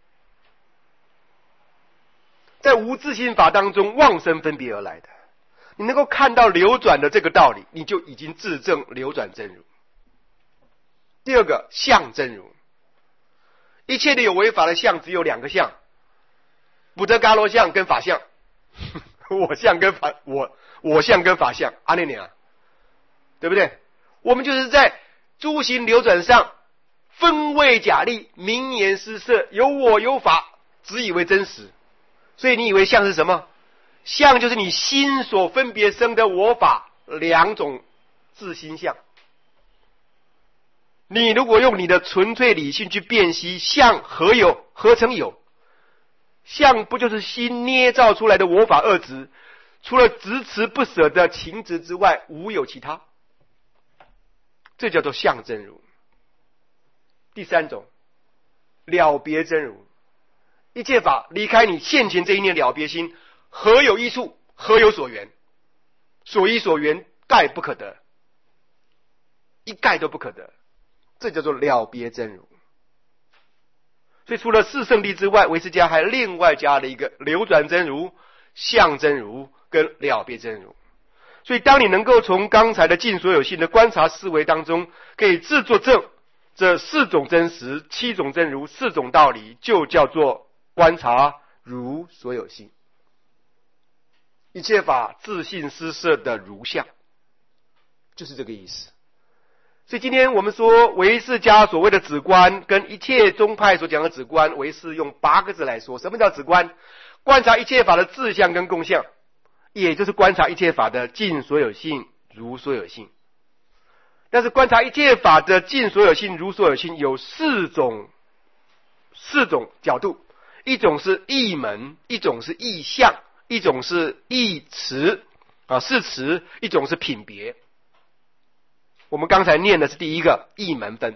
在无自性法当中妄生分别而来的。你能够看到流转的这个道理，你就已经自证流转真如。第二个相真如，一切的有为法的相只有2个相，补特伽罗相跟法相。我相跟法， 我相跟法相，阿内尼啊，对不对？我们就是在诸行流转上分位假立，名言失色，有我有法，只以为真实。所以你以为相是什么？相就是你心所分别生的我法两种自心相。你如果用你的纯粹理性去辨析相何有，何曾有？相不就是心捏造出来的我法二执，除了执持不舍的情执之外，无有其他。这叫做相真如。第三种，了别真如。一切法离开你现前这一念了别心，何有依处，何有所缘？所依所缘，概不可得，一概都不可得。这叫做了别真如。所以除了四圣谛之外，唯识家还另外加了一个流转真如、相真如跟了别真如。所以当你能够从刚才的尽所有性的观察思维当中，可以自作证这四种真实、七种真如、四种道理，就叫做观察如所有性。一切法自性失色的如相，就是这个意思。所以今天我们说唯识家所谓的止观，跟一切宗派所讲的止观，唯识用8个字来说。什么叫止观？观察一切法的自相跟共相，也就是观察一切法的尽所有性、如所有性。但是观察一切法的尽所有性、如所有性有四种角度，一种是义门，一种是义相，一种是义词事词，一种是品别。我们刚才念的是第一个义门分。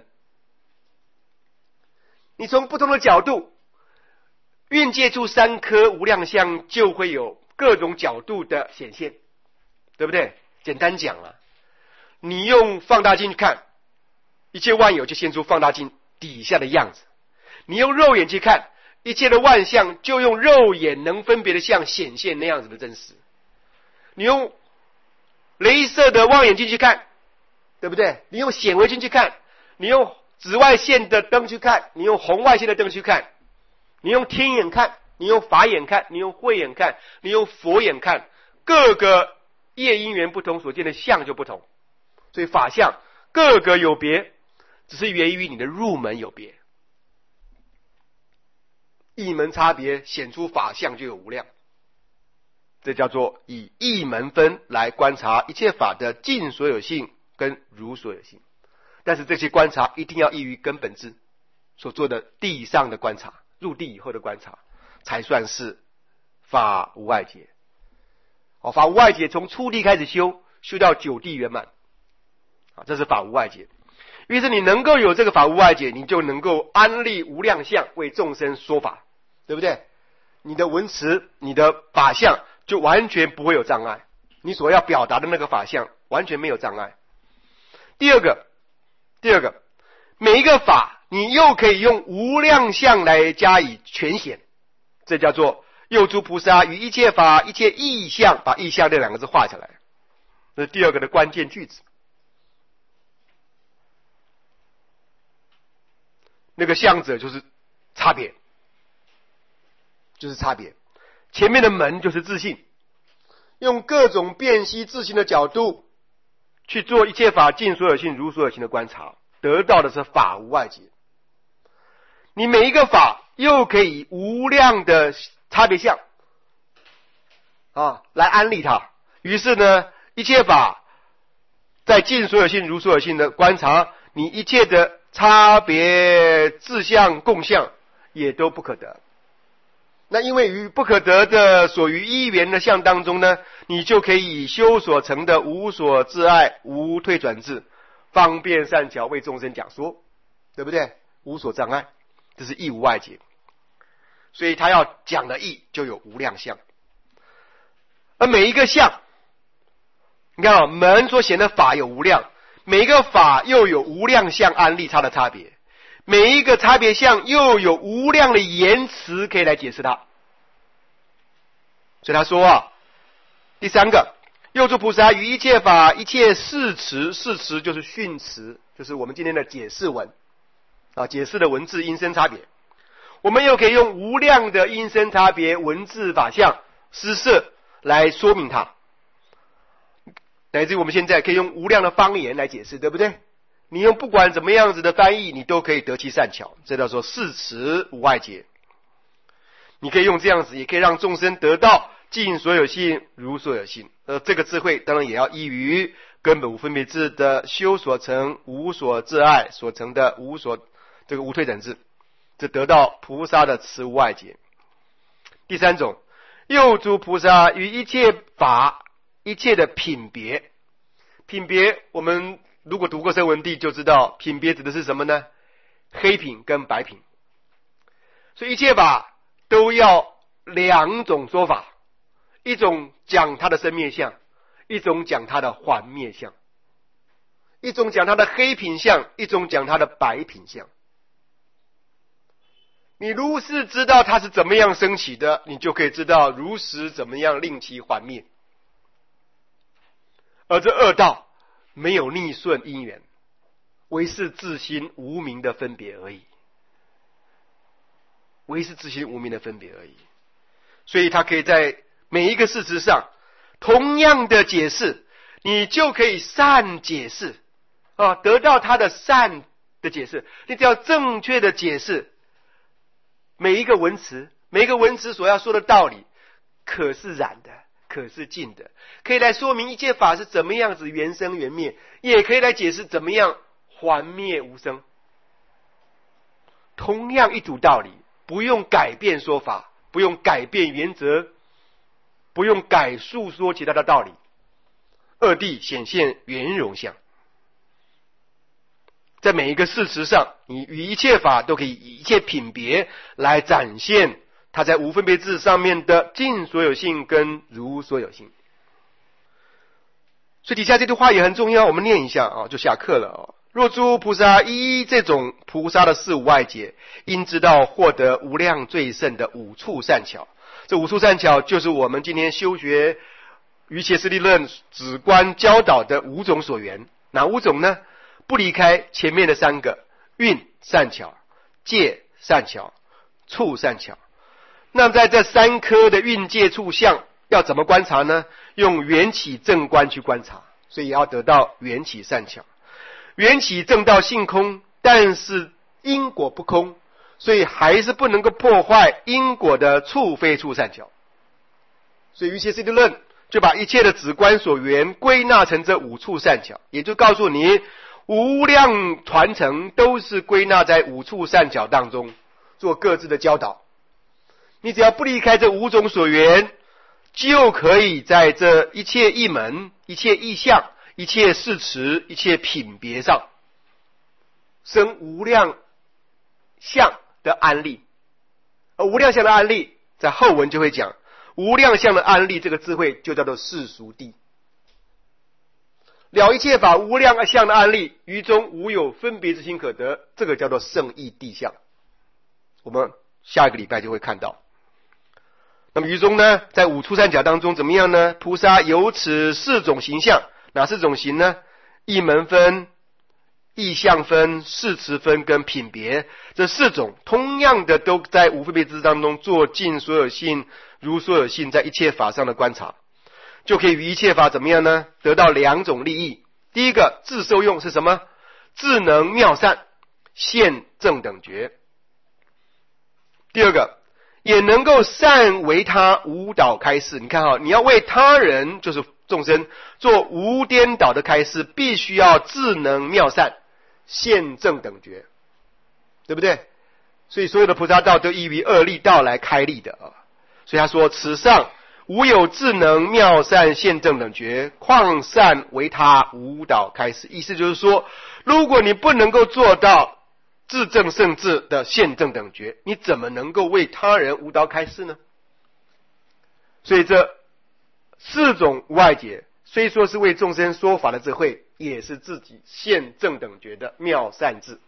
你从不同的角度蕴藉出三颗无量相，就会有各种角度的显现，对不对？简单讲了，你用放大镜去看，一切万有就现出放大镜底下的样子；你用肉眼去看，一切的万象就用肉眼能分别的相显现那样子的真实。你用雷射的望远镜去看，对不对？你用显微镜去看，你用紫外线的灯去看，你用红外线的灯去看，你用天眼看，你用法眼看，你用慧眼看，你用佛眼看，各个业因缘不同，所见的相就不同。所以法相各个有别，只是源于你的入门有别。一门差别显出法相就有无量，这叫做以一门分来观察一切法的尽所有性跟如所有性。但是这些观察一定要依于根本智所做的地上的观察，入地以后的观察，才算是法无外解。法无外解从初地开始修，修到九地圆满，这是法无外解。于是你能够有这个法无外解，你就能够安立无量相为众生说法，对不对？你的文词，你的法相就完全不会有障碍，你所要表达的那个法相完全没有障碍。第二个，每一个法你又可以用无量相来加以全显，这叫做又诸菩萨于一切法一切义相，把义相这两个字画下来，这是第二个的关键句子。那个相者就是差别，前面的门就是自性，用各种辨析自性的角度去做一切法尽所有性如所有性的观察，得到的是法无外解。你每一个法又可以无量的差别相来安立它，于是呢，一切法在尽所有性如所有性的观察，你一切的差别自相共相也都不可得。那因为于不可得的所于依缘的相当中呢，你就可以以修所成的无所自爱无退转智，方便善巧为众生讲说，对不对？无所障碍，这是义无外解。所以他要讲的义就有无量相，而每一个相，你看门所显的法有无量，每一个法又有无量相安立它的差别，每一个差别相又有无量的言辞可以来解释它。所以他说第三个，又诸菩萨于一切法一切释词，释词就是训词，就是我们今天的解释文解释的文字音声差别，我们又可以用无量的音声差别文字法相施设来说明它。 乃至于我们现在可以用无量的方言来解释，对不对？你用不管怎么样子的翻译，你都可以得其善巧，这叫做四持无碍解。你可以用这样子，也可以让众生得到尽所有性如所有性。这个智慧当然也要依于根本无分别智的修所成无所自爱所成的无退转智，这得到菩萨的持无碍解。第三种，右诸菩萨于一切法一切的品别。品别我们如果读过声闻地就知道，品别指的是什么呢？黑品跟白品。所以一切法都要两种说法，一种讲它的生灭相，一种讲它的还灭相，一种讲它的黑品相，一种讲它的白品相。你如是知道它是怎么样升起的，你就可以知道如实怎么样令其还灭。而这二道没有逆顺因缘，唯是自心无明的分别而已，唯是自心无明的分别而已。所以它可以在每一个事实上同样的解释，你就可以善解释得到它的善的解释。你只要正确的解释每一个文词，每一个文词所要说的道理，可是染的，可是净的，可以来说明一切法是怎么样子缘生缘灭，也可以来解释怎么样还灭无生。同样一组道理，不用改变说法，不用改变原则，不用改述说其他的道理，二谛显现圆融相。在每一个事实上，你与一切法都可以以一切品别来展现它在无分别智上面的尽所有性跟如所有性。所以底下这句话也很重要，我们念一下就下课了。若诸菩萨依这种菩萨的四无碍解，应知道获得无量最胜的五处善巧。这五处善巧就是我们今天修学瑜伽师地论止观教导的五种所缘。哪五种呢？不离开前面的三个：运善巧、界善巧、处善巧。那么在这三颗的运界处相要怎么观察呢？用缘起正观去观察，所以要得到缘起善巧。缘起正道性空，但是因果不空，所以还是不能够破坏因果的处非处善巧。所以瑜伽师地论就把一切的止观所缘归纳成这五处善巧，也就告诉你无量传承都是归纳在五处善巧当中做各自的教导。你只要不离开这五种所缘，就可以在这一切义门、一切义相、一切事持、一切品别上生无量相的安立。而无量相的安立在后文就会讲，无量相的安立这个智慧就叫做世俗谛。了一切法无量相的安立，于中无有分别之心可得，这个叫做圣义谛相。我们下一个礼拜就会看到。那么于中呢，在五处善巧当中怎么样呢？菩萨有此四种形象。哪四种形呢？义门分、义相分、事持分跟品别，这四种同样的都在无分别智当中做尽所有性如所有性，在一切法上的观察，就可以与一切法怎么样呢？得到两种利益。第一个自受用是什么？智能妙善现正等觉。第二个也能够善为他无倒开示。你看你要为他人就是众生做无颠倒的开示，必须要智能妙善现正等觉，对不对？所以所有的菩萨道都依于二力道来开立的所以他说此上无有智能妙善现正等觉，况善为他无倒开示。意思就是说，如果你不能够做到自正圣智的现正等觉，你怎么能够为他人无倒开示呢？所以这四种无碍解虽说是为众生说法的智慧，也是自己现正等觉的妙善智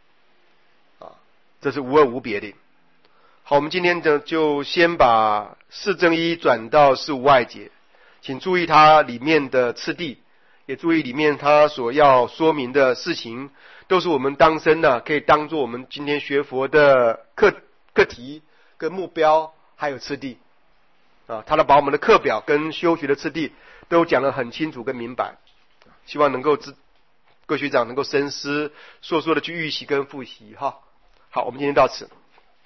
这是无二无别的。好，我们今天就先把四正一转到四无碍解，请注意它里面的次第，也注意里面它所要说明的事情，都是我们当生呢可以当做我们今天学佛的课题跟目标还有次第。 他把我们的课表跟修学的次第都讲得很清楚跟明白，希望能够各位学长能够深思，硕的去预习跟复习哈。好，我们今天到此。